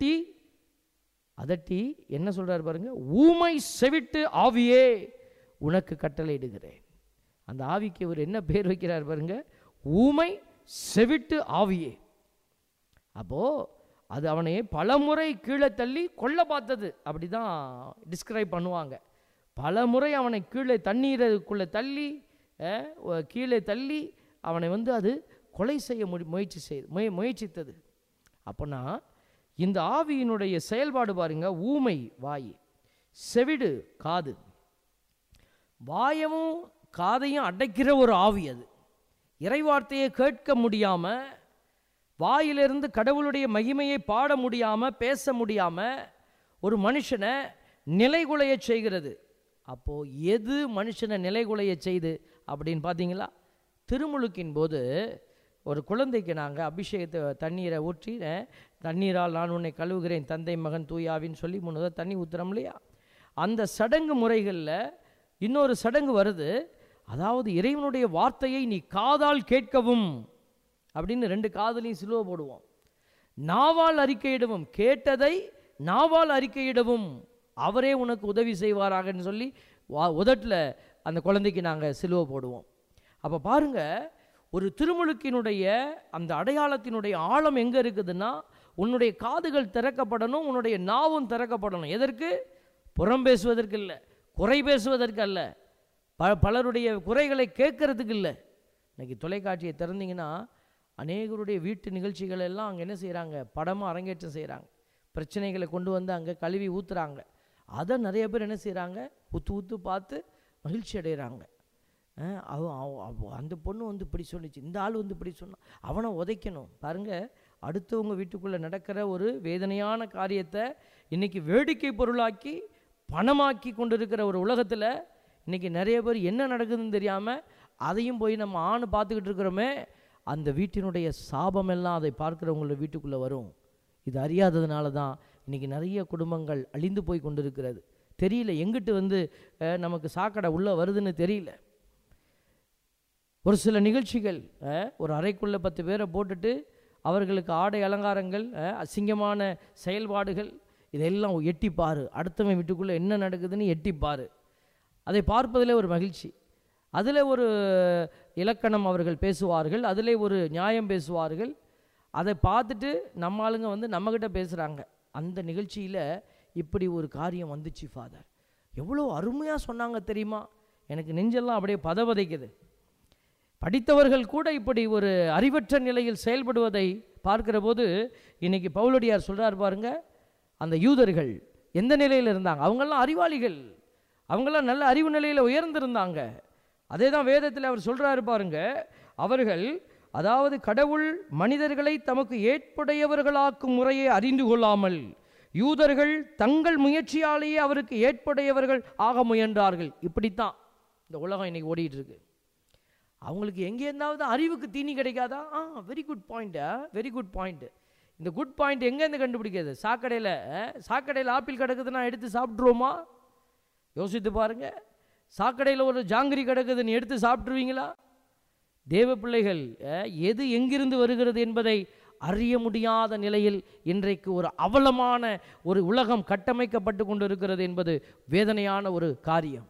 அதட்டி என்ன சொல்றாரு பாருங்க, ஊமை செவிட்டு ஆவியே உனக்கு கட்டளையிடுகிறேன். அந்த ஆவிக்கு இவர் என்ன பேர் வைக்கிறார் பாருங்க, ஊமை செவிட்டு ஆவியே. அப்போ அது அவனை பலமுறை கீழே தள்ளி கொல்ல பார்த்தது, அப்படிதான் டிஸ்கிரைப் பண்ணுவாங்க. பலமுறை அவனை கீழே தண்ணீருக்குள்ளே தள்ளி கீழே தள்ளி அவனை அது கொலை செய்ய முயற்சித்தது. அப்போனா இந்த ஆவியினுடைய செயல்பாடு பாருங்க, ஊமை வாய், செவிடு காது, வாயவும் காதையும் அடைக்கிற ஒரு ஆவி. அது இறைவார்த்தையை கேட்க முடியாமல், வாயிலிருந்து கடவுளுடைய மகிமையை பாட முடியாமல், பேச முடியாமல், ஒரு மனுஷனை நிலைகுலைய செய்கிறது. அப்போது எது மனுஷனை நிலைகுலைய செய்து அப்படின்னு பார்த்தீங்களா? திருமுழுக்கின் போது ஒரு குழந்தைக்கு நாங்கள் அபிஷேகத்தை தண்ணீரை ஊற்றி, தண்ணீரால் நான் உன்னை கழுவுகிறேன் தந்தை மகன் தூயாவின்னு சொல்லி 3 தண்ணி ஊற்றுறோம் இல்லையா? அந்த சடங்கு முறைகளில் இன்னொரு சடங்கு வருது. அதாவது இறைவனுடைய வார்த்தையை நீ காதால் கேட்கவும் அப்படின்னு 2 காதலையும் சிலுவை போடுவோம். நாவால் அறிக்கையிடவும், கேட்டதை நாவால் அறிக்கையிடவும் அவரே உனக்கு உதவி செய்வாராகன்னு சொல்லி உதட்டில் அந்த குழந்தைக்கு நாங்கள் சிலுவை போடுவோம். அப்போ பாருங்கள், ஒரு திருமுழுக்கினுடைய அந்த அடையாளத்தினுடைய ஆழம் எங்கே இருக்குதுன்னா, உன்னுடைய காதுகள் திறக்கப்படணும், உன்னுடைய நாவும் திறக்கப்படணும். எதற்கு? புறம் பேசுவதற்கு இல்லை, குறை பேசுவதற்கு அல்ல, பலருடைய குறைகளை கேட்கறதுக்கு இல்லை. இன்றைக்கி தொலைக்காட்சியை திறந்தீங்கன்னா அநேகருடைய வீட்டு நிகழ்ச்சிகள் எல்லாம் அங்கே என்ன செய்கிறாங்க? படமாக அரங்கேற்றம் செய்கிறாங்க. பிரச்சனைகளை கொண்டு வந்து அங்கே கழுவி ஊற்றுறாங்க. அதை நிறைய பேர் என்ன செய்கிறாங்க? ஊற்று பார்த்து மகிழ்ச்சி அடைகிறாங்க. அந்த பொண்ணு வந்து இப்படி சொன்னிச்சு, இந்த ஆள் வந்து இப்படி சொன்னான், அவனை உதைக்கணும். பாருங்கள், அடுத்தவங்க வீட்டுக்குள்ளே நடக்கிற ஒரு வேதனையான காரியத்தை இன்றைக்கி வேடிக்கை பொருளாக்கி பணமாக்கி கொண்டு இருக்கிற ஒரு உலகத்தில் இன்றைக்கி நிறைய பேர் என்ன நடக்குதுன்னு தெரியாமல் அதையும் போய் நம்ம பார்த்துக்கிட்டு இருக்கிறோமே. அந்த வீட்டினுடைய சாபமெல்லாம் அதை பார்க்குறவங்கள வீட்டுக்குள்ளே வரும். இது அறியாததுனால தான் இன்றைக்கி நிறைய குடும்பங்கள் அழிந்து போய் கொண்டு இருக்கிறது. தெரியல, எங்கிட்டு வந்து நமக்கு சாக்கடை உள்ளே வருதுன்னு தெரியல. ஒரு சில நிகழ்ச்சிகள், ஒரு அறைக்குள்ளே 10 பேரை போட்டுட்டு அவர்களுக்கு ஆடை அலங்காரங்கள், அசிங்கமான செயல்பாடுகள், இதெல்லாம் எட்டிப்பார். அடுத்தவன் வீட்டுக்குள்ளே என்ன நடக்குதுன்னு எட்டிப்பார். அதை பார்ப்பதில் ஒரு மகிழ்ச்சி. அதில் ஒரு இலக்கணம் அவர்கள் பேசுவார்கள், அதில் ஒரு நியாயம் பேசுவார்கள். அதை பார்த்துட்டு நம்ம ஆளுங்க வந்து நம்மக்கிட்ட பேசுகிறாங்க. அந்த நிகழ்ச்சியில் இப்படி ஒரு காரியம் வந்துச்சு ஃபாதர், எவ்வளோ அருமையாக சொன்னாங்க தெரியுமா? எனக்கு நெஞ்செல்லாம் அப்படியே பதவதைக்குது. படித்தவர்கள் கூட இப்படி ஒரு அறிவற்ற நிலையில் செயல்படுவதை பார்க்கிற போது இன்றைக்கி பவுலடியார் சொல்கிறார் பாருங்க, அந்த யூதர்கள் எந்த நிலையில் இருந்தாங்க? அவங்கெல்லாம் அறிவாளிகள், அவங்கெல்லாம் நல்ல அறிவு நிலையில் உயர்ந்திருந்தாங்க. அதே தான் வேதத்தில் அவர் சொல்கிறாரு பாருங்க. அவர்கள், அதாவது கடவுள் மனிதர்களை தமக்கு ஏற்புடையவர்களாக்கும் முறையை அறிந்து கொள்ளாமல் யூதர்கள் தங்கள் முயற்சியாலேயே அவருக்கு ஏற்புடையவர்கள் ஆக முயன்றார்கள். இப்படித்தான் இந்த உலகம் இன்னைக்கு ஓடிட்டு இருக்கு. அவங்களுக்கு எங்கே இருந்தாவது அறிவுக்கு தீனி கிடைக்காதா? Very good point, very good point. இந்த குட் பாயிண்ட் எங்கேருந்து கண்டுபிடிக்கிறது? சாக்கடையில் ஆப்பிள் கிடக்குதுன்னா எடுத்து சாப்பிட்ருவோமா? யோசித்து பாருங்க. சாக்கடையில் ஒரு ஜாங்கிரி கிடக்குதுன்னு எடுத்து சாப்பிட்ருவீங்களா? தேவ பிள்ளைகள், எது எங்கிருந்து வருகிறது என்பதை அறிய முடியாத நிலையில் இன்றைக்கு ஒரு அவலமான ஒரு உலகம் கட்டமைக்கப்பட்டு கொண்டு இருக்கிறது என்பது வேதனையான ஒரு காரியம்.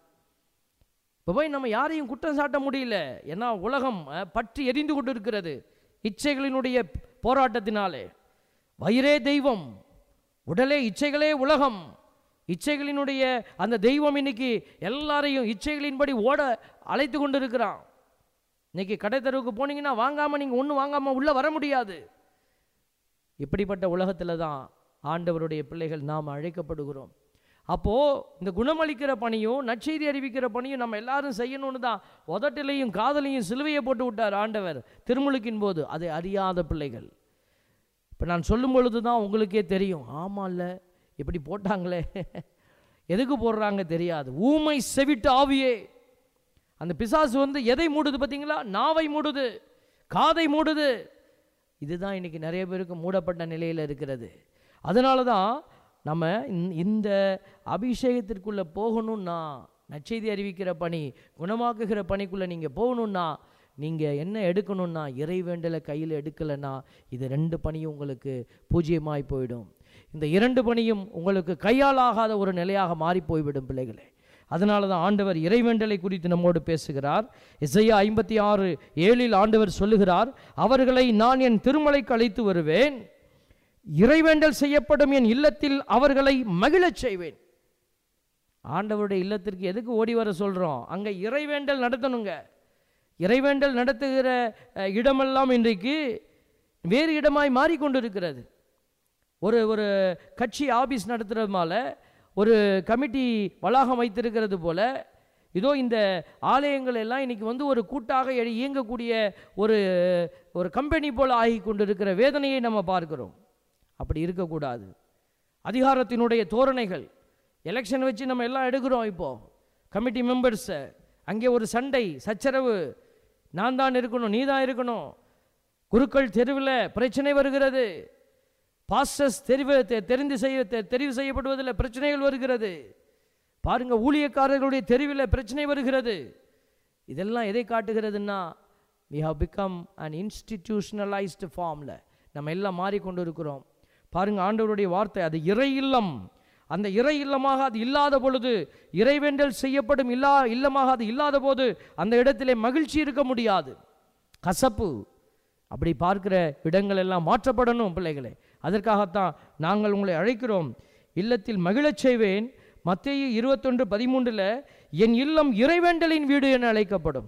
இப்போ போய் நம்ம யாரையும் குற்றம் சாட்ட முடியல. ஏன்னா உலகம் பற்றி எரிந்து கொண்டு இருக்கிறது இச்சைகளினுடைய போராட்டத்தினாலே. வயிறே தெய்வம், உடலே இச்சைகளே உலகம். இச்சைகளினுடைய அந்த தெய்வம் இன்னைக்கு எல்லாரையும் இச்சைகளின்படி ஓட அழைத்து கொண்டு இருக்கிறான். இன்னைக்கு கடை தெருவுக்கு போனீங்கன்னா வாங்காமல் நீங்கள் ஒன்றும் வாங்காமல் உள்ளே வர முடியாது. இப்படிப்பட்ட உலகத்தில் தான் ஆண்டவருடைய பிள்ளைகள் நாம் அழைக்கப்படுகிறோம். அப்போது இந்த குணமளிக்கிற பணியும் நற்செய்தி அறிவிக்கிற பணியும் நம்ம எல்லாரும் செய்யணும்னு தான் உதட்டிலையும் காதலையும் சிலுவையை போட்டு விட்டார் ஆண்டவர் திருமுழுக்கின் போது. அதை அறியாத பிள்ளைகள், இப்போ நான் சொல்லும் பொழுது தான் உங்களுக்கே தெரியும், ஆமாம்ல இப்படி போட்டாங்களே, எதுக்கு போடுறாங்க தெரியாது. ஊமை செவிட்டு ஆவியே, அந்த பிசாசு வந்து எதை மூடுது பார்த்தீங்களா? நாவை மூடுது, காதை மூடுது. இதுதான் இன்னைக்கு நிறைய பேருக்கு மூடப்பட்ட நிலையில் இருக்கிறது. அதனால தான் நம்ம இந்த அபிஷேகத்திற்குள்ளே போகணும்னா, நற்செய்தி அறிவிக்கிற பணி, குணமாக்குகிற பணிக்குள்ளே நீங்கள் போகணுன்னா நீங்கள் என்ன எடுக்கணும்னா, இறைவேண்டலை கையில் எடுக்கலைன்னா இது 2 பணியும் உங்களுக்கு பூஜ்யமாய் போயிடும். இந்த 2 பணியும் உங்களுக்கு கையால் ஆகாத ஒரு நிலையாக மாறி போய்விடும் பிள்ளைகளே. அதனால தான் ஆண்டவர் இறைவேண்டலை குறித்து நம்மோடு பேசுகிறார். எசையா 56:7 ஆண்டவர் சொல்லுகிறார், அவர்களை நான் என் திருமலைக்கு அழைத்து வருவேன், இறைவேண்டல் செய்யப்படும் என் இல்லத்தில் அவர்களை மகிழச் செய்வேன். ஆண்டவருடைய இல்லத்திற்கு எதுக்கு ஓடி வர சொல்கிறோம்? அங்கே இறைவேண்டல் நடத்தணுங்க. இறைவேண்டல் நடத்துகிற இடமெல்லாம் இன்றைக்கு வேறு இடமாய் மாறிக்கொண்டிருக்கிறது. ஒரு கட்சி ஆபீஸ் நடத்துகிறதுனால, ஒரு கமிட்டி வளாகம் வைத்திருக்கிறது போல, இதோ இந்த ஆலயங்கள் எல்லாம் இன்றைக்கி வந்து ஒரு கூட்டாக இயங்கக்கூடிய ஒரு கம்பெனி போல் ஆகி கொண்டிருக்கிற வேதனையை நம்ம பார்க்கிறோம். அப்படி இருக்கக்கூடாது. அதிகாரத்தினுடைய தோரணைகள். எலெக்ஷன் வச்சு நம்ம எல்லாம் எடுக்கிறோம். இப்போது கமிட்டி மெம்பர்ஸை, அங்கே ஒரு சண்டை சச்சரவு, நான் தான் இருக்கணும், நீ தான் இருக்கணும். குருக்கள் தெருவில் பிரச்சனை வருகிறது. பாஸ்டர்ஸ் தெரிவு செய்யப்படுவதில் பிரச்சனைகள் வருகிறது. பாருங்க, ஊழியக்காரர்களுடைய தெருவில் பிரச்சனை வருகிறது. இதெல்லாம் எதை காட்டுகிறதுன்னா, we have become an institutionalized formல நம்ம எல்லாம் மாறிக்கொண்டு இருக்கிறோம். பாருங்க, ஆண்டவருடைய வார்த்தை, அது இறை இல்லம். அந்த இறை இல்லமாக அது இல்லாத பொழுது, இறைவேண்டல் செய்யப்படும் இல்லமாக அது இல்லாத போது அந்த இடத்திலே மகிழ்ச்சி இருக்க முடியாது. கசப்பு. அப்படி பார்க்கிற இடங்கள் எல்லாம் மாற்றப்படணும் பிள்ளைகளே. அதற்காகத்தான் நாங்கள் உங்களை அழைக்கிறோம். இல்லத்தில் மகிழச் செய்வேன். மத்தேயு 21:13 என் இல்லம் இறைவேண்டலின் வீடு என அழைக்கப்படும்.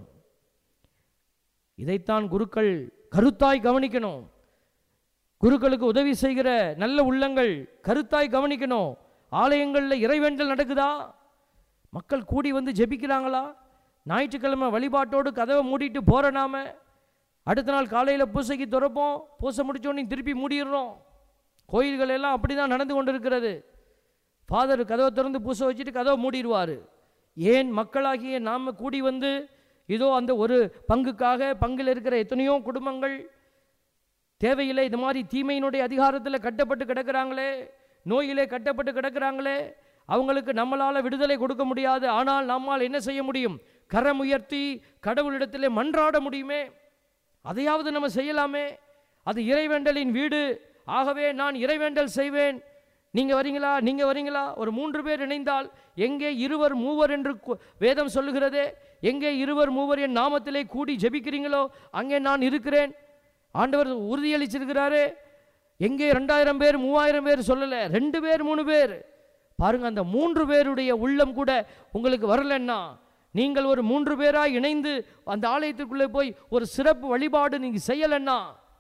இதைத்தான் குருக்கள் கருத்தாய் கவனிக்கணும். குருக்களுக்கு உதவி செய்கிற நல்ல உள்ளங்கள் கருத்தாய் கவனிக்கணும். ஆலயங்களில் இறைவேண்டல் நடக்குதா? மக்கள் கூடி வந்து ஜெபிக்கிறாங்களா? ஞாயிற்றுக்கிழமை வழிபாட்டோடு கதவை மூடிட்டு போகிற நாம அடுத்த நாள் காலையில் பூசைக்கு திறப்போம், பூசை முடிச்சோன்னு திருப்பி மூடிடுறோம். கோயில்கள் எல்லாம் அப்படி தான் நடந்து கொண்டு இருக்கிறது. ஃபாதர் கதவை திறந்து பூசை வச்சுட்டு கதவை மூடிடுவார். ஏன்? மக்களாகிய நாம் கூடி வந்து இதோ அந்த ஒரு பங்குக்காக, பங்கில் இருக்கிற எத்தனையோ குடும்பங்கள் தேவையில்லை, இது மாதிரி தீமையினுடைய அதிகாரத்தில் கட்டப்பட்டு கிடக்கிறாங்களே, நோயிலே கட்டப்பட்டு கிடக்கிறாங்களே, அவங்களுக்கு நம்மளால் விடுதலை கொடுக்க முடியாது. ஆனால் நம்மால் என்ன செய்ய முடியும்? கரம் உயர்த்தி கடவுளிடத்திலே மன்றாட முடியுமே. அதையாவது நம்ம செய்யலாமே. அது இறைவேண்டலின் வீடு. ஆகவே நான் இறைவேண்டல் செய்வேன். நீங்கள் வரீங்களா? நீங்கள் வரீங்களா? ஒரு 3 பேர் இணைந்தால் எங்கே 2 3 என்று வேதம் சொல்லுகிறதே. எங்கே 2 3 என் நாமத்திலே கூடி ஜெபிக்கிறீங்களோ அங்கே நான் இருக்கிறேன். ஆண்டவர் உறுதியளிச்சிருக்கிறாரே. எங்கே 2000 பேர் 3000 பேர் சொல்லலை, 2 பேர் 3 பேர். பாருங்க, அந்த 3 பேருடைய உள்ளம் கூட உங்களுக்கு வரலன்னா, நீங்கள் ஒரு 3 பேராக இணைந்து அந்த ஆலயத்துக்குள்ளே போய் ஒரு சிறப்பு வழிபாடு நீங்கள் செய்யலைன்னா,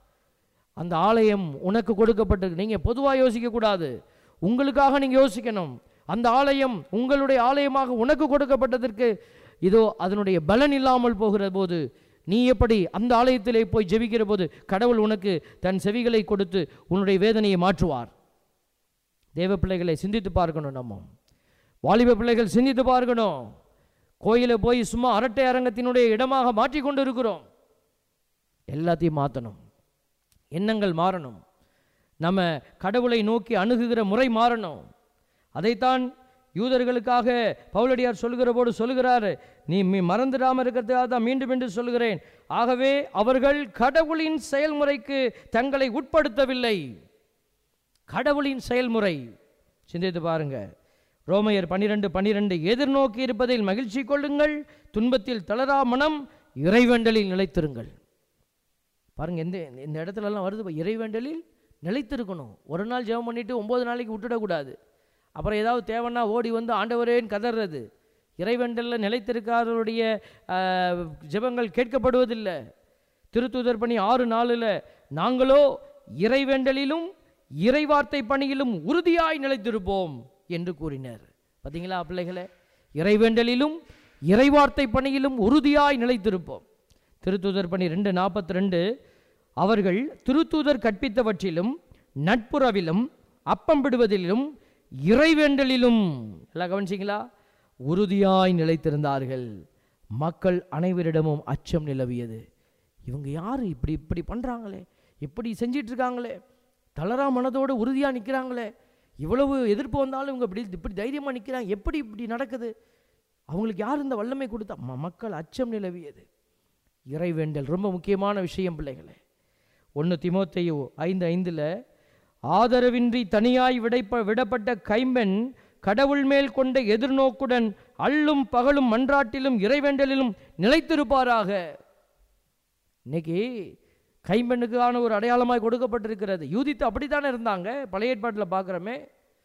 அந்த ஆலயம் உனக்கு கொடுக்கப்பட்டது. நீங்கள் பொதுவாக யோசிக்கக்கூடாது, உங்களுக்காக நீங்கள் யோசிக்கணும். அந்த ஆலயம் உங்களுடைய ஆலயமாக உனக்கு கொடுக்கப்பட்டதற்கு இதோ அதனுடைய பலன் இல்லாமல் போகிற போது நீ எப்படி அந்த ஆலயத்திலே போய் ஜெபிக்கிற போது கடவுள் உனக்கு தன் செவிகளை கொடுத்து உன்னுடைய வேதனையை மாற்றுவார். தேவ பிள்ளைகளை சிந்தித்து பார்க்கணும். நம்ம வாலிப பிள்ளைகள் சிந்தித்து பார்க்கணும். கோயிலை போய் சும்மா அரட்டை அரங்கத்தினுடைய இடமாக மாற்றிக்கொண்டு இருக்கிறோம். எல்லாத்தையும் மாற்றணும். எண்ணங்கள் மாறணும். நம்ம கடவுளை நோக்கி அணுகுகிற முறை மாறணும். அதைத்தான் யூதர்களுக்காக பவுலடியார் சொல்லுகிற போது சொல்லுகிறார், நீ மறந்துடாமல் இருக்கிறதுக்காக தான் மீண்டும் மீண்டும் சொல்லுகிறேன். ஆகவே அவர்கள் கடவுளின் செயல்முறைக்கு தங்களை உட்படுத்தவில்லை. கடவுளின் செயல்முறை சிந்தித்து பாருங்க. ரோமையர் 12:12 எதிர்நோக்கி இருப்பதில் மகிழ்ச்சி கொள்ளுங்கள், துன்பத்தில் தளரா மனம், இறைவேண்டலில் நிலைத்திருங்கள். பாருங்க, இந்த இடத்துலலாம் வருது, இறைவேண்டலில் நிலைத்திருக்கணும். ஒரு நாள் ஜெபம் பண்ணிட்டு 9 நாளைக்கு விட்டுடக்கூடாது. அப்புறம் ஏதாவது தேவைன்னா ஓடி வந்து ஆண்டவரேன்னு கதறது. இறைவேண்டலில் நிலைத்திருக்காரருடைய ஜெபங்கள் கேட்கப்படுவதில்லை. திருத்தூதர் பணி 6:4 நாங்களோ இறைவேண்டலிலும் இறைவார்த்தை பணியிலும் உறுதியாய் நிலைத்திருப்போம் என்று கூறினார். பார்த்தீங்களா பிள்ளைகளே? இறைவேண்டலிலும் இறைவார்த்தை பணியிலும் உறுதியாய் நிலைத்திருப்போம். திருத்தூதர் பணி 2:42 அவர்கள் திருத்தூதர் கற்பித்தவற்றிலும் நட்புறவிலும் அப்பம் விடுவதிலும் இறைவேண்டலிலும், எல்லாம் கவனிச்சிங்களா, உறுதியாய் நிலைத்திருந்தார்கள். மக்கள் அனைவரிடமும் அச்சம் நிலவியது. இவங்க யார் இப்படி பண்ணுறாங்களே, இப்படி செஞ்சிட்டு இருக்காங்களே, தளரா மனதோடு உறுதியாக நிற்கிறாங்களே, இவ்வளவு எதிர்ப்பு வந்தாலும் இவங்க இப்படி தைரியமாக நிற்கிறாங்க, எப்படி இப்படி நடக்குது, அவங்களுக்கு யார் இந்த வல்லமை கொடுத்தா? மக்கள் அச்சம் நிலவியது. இறைவேண்டல் ரொம்ப முக்கியமான விஷயம் பிள்ளைகளே. 1 தீமோத்தேயு 5:5 ஆதரவின்றி தனியாய் விடப்பட்ட கைம்பெண் கடவுள் மேல் கொண்ட எதிர்நோக்குடன் அல்லும் பகலும் மன்றாட்டிலும் இறைவேண்டலிலும் நிலைத்திருப்பாராக. இன்னைக்கு கைம்பெண்ணுக்கான ஒரு அடையாளமாய் கொடுக்கப்பட்டிருக்கிறது. யூதித்து அப்படித்தானே இருந்தாங்க. பழைய ஏற்பாட்டில் பார்க்குறோமே.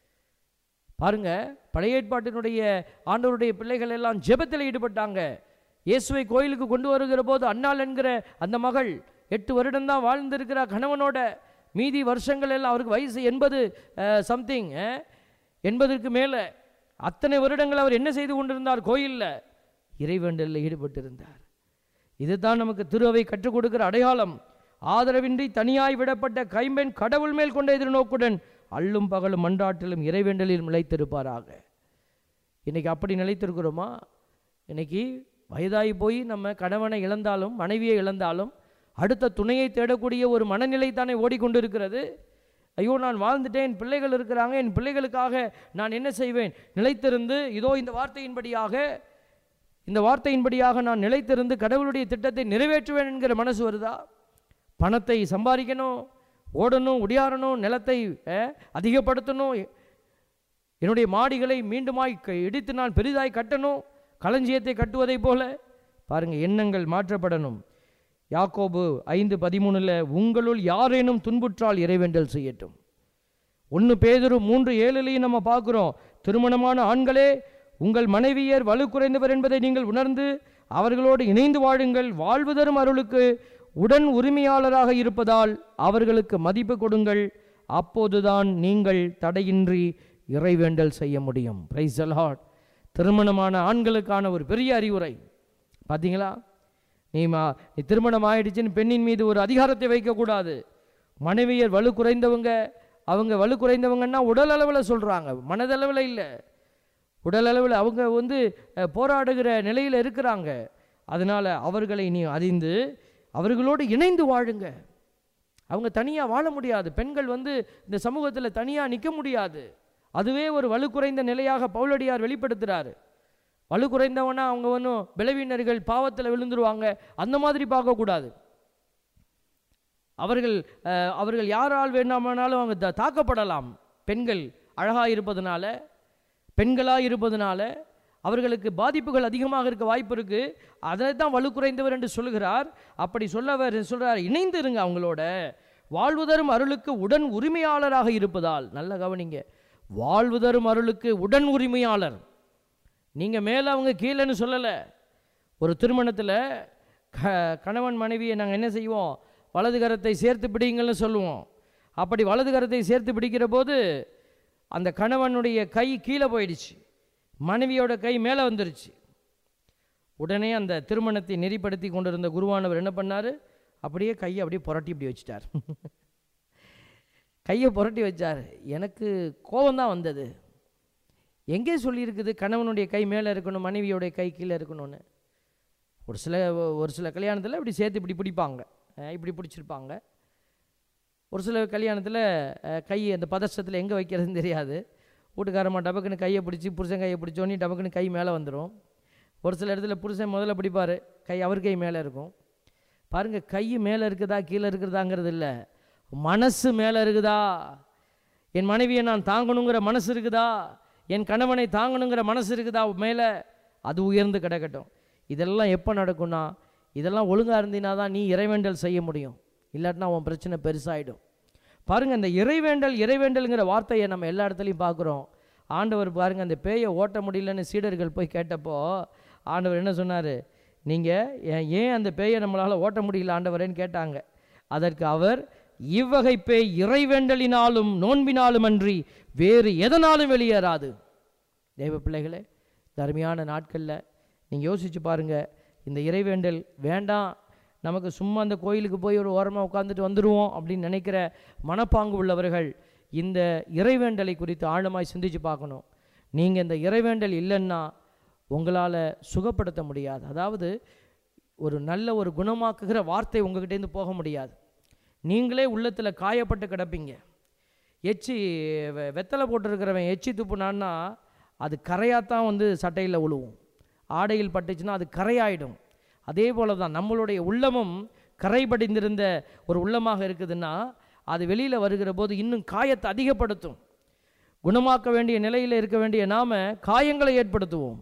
பாருங்க, பழைய ஏற்பாட்டினுடைய ஆண்டவருடைய பிள்ளைகள் எல்லாம் ஜெபத்தில் ஈடுபட்டாங்க. இயேசுவை கோயிலுக்கு கொண்டு வருகிற போது அன்னாள் என்கிற அந்த மகள் 8 வருடம்தான் வாழ்ந்திருக்கிறார் கணவனோட. மீதி வருஷங்கள் எல்லாம் அவருக்கு வயசு 80 சம்திங், 80க்கு மேலே. அத்தனை வருடங்கள் அவர் என்ன செய்து கொண்டிருந்தார்? கோயிலில் இறைவேண்டலில் ஈடுபட்டிருந்தார். இதுதான் நமக்கு திருவை கற்றுக் கொடுக்கிற அடையாளம். ஆதரவின்றி தனியாய் விடப்பட்ட கைம்பெண் கடவுள் மேல் கொண்ட எதிர்நோக்குடன் அல்லும் பகலும் மன்றாட்டிலும் இறைவேண்டலிலும் நிலைத்திருப்பாராக. இன்றைக்கி அப்படி நிலைத்திருக்கிறோமா? இன்றைக்கி வயதாகி போய் நம்ம கணவனை இழந்தாலும் மனைவியை இழந்தாலும் அடுத்த துணையை தேடக்கூடிய ஒரு மனநிலை தானே ஓடிக்கொண்டு இருக்கிறது. ஐயோ, நான் வாழ்ந்துட்டேன், என் பிள்ளைகள் இருக்கிறாங்க, என் பிள்ளைகளுக்காக நான் என்ன செய்வேன்? நிலைத்திருந்து இதோ இந்த வார்த்தையின்படியாக நான் நிலைத்திருந்து கடவுளுடைய திட்டத்தை நிறைவேற்றுவேன் என்கிற மனசு வருதா? பணத்தை சம்பாதிக்கணும், ஓடணும், ஒடியாரணும், நிலத்தை அதிகப்படுத்தணும், என்னுடைய மாடிகளை மீண்டுமாய் இடித்து நான் பெரிதாய் கட்டணும், களஞ்சியத்தை கட்டுவதை போல பாருங்கள், எண்ணங்கள் மாற்றப்படணும். யாக்கோபு 5:13 உங்களுள் யாரேனும் துன்புற்றால் இறைவேண்டல் செய்யட்டும். 1 பேதுரு 3:7 நம்ம பார்க்குறோம், திருமணமான ஆண்களே உங்கள் மனைவியர் வலு குறைந்தவர் என்பதை நீங்கள் உணர்ந்து அவர்களோடு இணைந்து வாழுங்கள். வாழ்வு தரும் அருளுக்கு உடன் உரிமையாளராக இருப்பதால் அவர்களுக்கு மதிப்பு கொடுங்கள். அப்போதுதான் நீங்கள் தடையின்றி இறைவேண்டல் செய்ய முடியும். Praise the lord. திருமணமான ஆண்களுக்கான ஒரு பெரிய அறிவுரை பார்த்தீங்களா? நீ திருமணம் ஆயிடுச்சுன்னு பெண்ணின் மீது ஒரு அதிகாரத்தை வைக்கக்கூடாது. மனைவியர் வலு குறைந்தவங்க, அவங்க வலு குறைந்தவங்கன்னா உடல் அளவில் சொல்கிறாங்க, மனதளவில் இல்லை. உடல் அளவில் அவங்க போராடுகிற நிலையில் இருக்கிறாங்க. அதனால் அவர்களை நீ அறிந்து அவர்களோடு இணைந்து வாழுங்க. அவங்க தனியாக வாழ முடியாது. பெண்கள் இந்த சமூகத்தில் தனியாக நிற்க முடியாது. அதுவே ஒரு வலு குறைந்த நிலையாக பவுலடியார் வெளிப்படுத்துகிறாரு. வலு குறைந்தவனா அவங்க பலவீனர்கள், பாவத்தில் விழுந்துருவாங்க, அந்த மாதிரி பார்க்கக்கூடாது. அவர்கள் யாரால் வேண்டாமானாலும் அவங்க தாக்கப்படலாம். பெண்கள் அழகாக இருப்பதனால, பெண்களாக இருப்பதனால அவர்களுக்கு பாதிப்புகள் அதிகமாக இருக்க வாய்ப்பு இருக்குது. அதை தான் வலு குறைந்தவர் என்று சொல்கிறார். அப்படி சொல்கிறார், இணைந்து இருங்க அவங்களோட. வாழ்வு தரும் அருளுக்கு உடன் உரிமையாளராக இருப்பதால், நல்ல கவனிங்க, வாழ்வு தரும் அருளுக்கு உடன் உரிமையாளர். நீங்கள் மேலே அவங்க கீழேன்னு சொல்லலை. ஒரு திருமணத்தில் கணவன் மனைவியை நாங்கள் என்ன செய்வோம்? வலது கரத்தை சேர்த்து பிடிங்கள்னு சொல்லுவோம். அப்படி வலது கரத்தை சேர்த்து பிடிக்கிற போது அந்த கணவனுடைய கை கீழே போயிடுச்சு, மனைவியோட கை மேலே வந்துருச்சு. உடனே அந்த திருமணத்தை நெறிப்படுத்தி கொண்டிருந்த குருவானவர் என்ன பண்ணார்? அப்படியே கையை அப்படியே புரட்டி இப்படி வச்சிட்டார். கையை புரட்டி வச்சார். எனக்கு கோபம்தான் வந்தது. எங்கே சொல்லியிருக்குது கணவனுடைய கை மேலே இருக்கணும், மனைவியோடைய கை கீழே இருக்கணும்னு? ஒரு சில கல்யாணத்தில் இப்படி சேர்த்து இப்படி பிடிப்பாங்க, இப்படி பிடிச்சிருப்பாங்க. ஒரு சில கல்யாணத்தில் கை அந்த பதஷ்டத்தில் எங்கே வைக்கிறதுன்னு தெரியாது. வீட்டுக்காரம்மா டபக்குன்னு கையை பிடிச்சி, புருஷன் கையை பிடிச்சோன்னே டபக்குன்னு கை மேலே வந்துடும். ஒரு சில இடத்துல புருஷன் முதல்ல பிடிப்பார், கை அவர் கை மேலே இருக்கும். பாருங்கள், கை மேலே இருக்குதா கீழே இருக்கிறதாங்கிறது இல்லை, மனசு மேலே இருக்குதா? என் மனைவியை நான் தாங்கணுங்கிற மனசு இருக்குதா? என் கணவனை தாங்கணுங்கிற மனசு இருக்குதா மேலே? அது உயர்ந்து கிடக்கட்டும். இதெல்லாம் எப்போ நடக்கும்னா, இதெல்லாம் ஒழுங்காக இருந்தினா தான் நீ இறைவேண்டல் செய்ய முடியும். இல்லாட்டினா உன் பிரச்சனை பெருசாகிடும். பாருங்கள், இந்த இறைவேண்டல்ங்கிற வார்த்தையை நம்ம எல்லா இடத்துலையும் பார்க்குறோம். ஆண்டவர் பாருங்கள், அந்த பேயை ஓட்ட முடியலன்னு சீடர்கள் போய் கேட்டப்போ ஆண்டவர் என்ன சொன்னார்? நீங்கள் ஏன் அந்த பேயை நம்மளால் ஓட்ட முடியல ஆண்டவரேன்னு கேட்டாங்க. அதற்கு அவர், இவ்வகை பேய் இறைவேண்டலினாலும் நோன்பினாலும் அன்றி வேறு எதனாலும் வெளியேறாது. தெய்வ பிள்ளைகளே, இந்த அருமையான நாட்களில் நீங்கள் யோசித்து பாருங்கள். இந்த இறைவேண்டல் வேண்டாம், நமக்கு சும்மா அந்த கோயிலுக்கு போய் ஒரு ஓரமாக உட்காந்துட்டு வந்துடுவோம் அப்படின்னு நினைக்கிற மனப்பாங்கு உள்ளவர்கள் இந்த இறைவேண்டலை குறித்து ஆழமாய் சிந்திச்சு பார்க்கணும். நீங்கள் இந்த இறைவேண்டல் இல்லைன்னா உங்களால் சுகப்படுத்த முடியாது. அதாவது ஒரு நல்ல ஒரு குணமாக்குகிற வார்த்தை உங்கள்கிட்டேருந்து போக முடியாது. நீங்களே உள்ளத்தில் காயப்பட்டு கிடப்பீங்க. வெத்தலை போட்டிருக்கிறவன் எச்சி துப்புனான்னா அது கரையாத்தான் சட்டையில் விழுவும். ஆடையில் பட்டுச்சுன்னா அது கரையாயிடும். அதே போல தான் நம்மளுடைய உள்ளமும் கரைபடிந்திருந்த ஒரு உள்ளமாக இருக்குதுன்னா அது வெளியில் வருகிற போது இன்னும் காயத்தை அதிகப்படுத்தும். குணமாக்க வேண்டிய நிலையில் இருக்க வேண்டிய நாம் காயங்களை ஏற்படுத்துவோம்.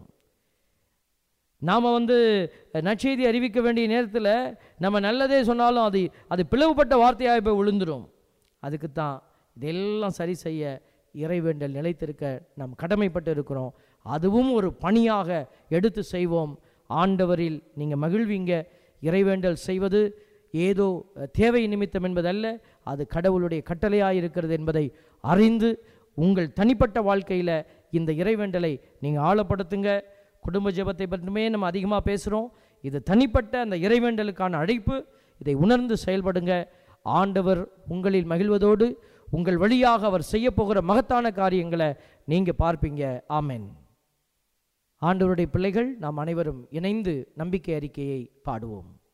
நாம் நற்செய்தி அறிவிக்க வேண்டிய நேரத்தில் நம்ம நல்லதே சொன்னாலும் அது பிளவுபட்ட வார்த்தையாக போய் விழுந்துடும். அதுக்குத்தான் இதெல்லாம் சரி செய்ய இறைவேண்டல் நிலைத்திருக்க நாம் கடமைப்பட்டு இருக்கிறோம். அதுவும் ஒரு பணியாக எடுத்து செய்வோம். ஆண்டவரில் நீங்கள் மகிழ்வீங்க. இறைவேண்டல் செய்வது ஏதோ தேவை நிமித்தம் என்பதல்ல, அது கடவுளுடைய கட்டளையாக இருக்கிறது என்பதை அறிந்து உங்கள் தனிப்பட்ட வாழ்க்கையில் இந்த இறைவேண்டலை நீங்கள் ஆழப்படுத்துங்க. குடும்ப ஜெபத்தை பற்றியுமே நம்ம அதிகமாக பேசுகிறோம். இது தனிப்பட்ட அந்த இறைவேண்டலுக்கான அழைப்பு. இதை உணர்ந்து செயல்படுங்க. ஆண்டவர் உங்களில் மகிழ்வதோடு உங்கள் வழியாக அவர் செய்ய போகிற மகத்தான காரியங்களை நீங்கள் பார்ப்பீங்க. ஆமென். ஆண்டவருடைய பிள்ளைகள் நாம் அனைவரும் இணைந்து நம்பிக்கை அறிக்கையை பாடுவோம்.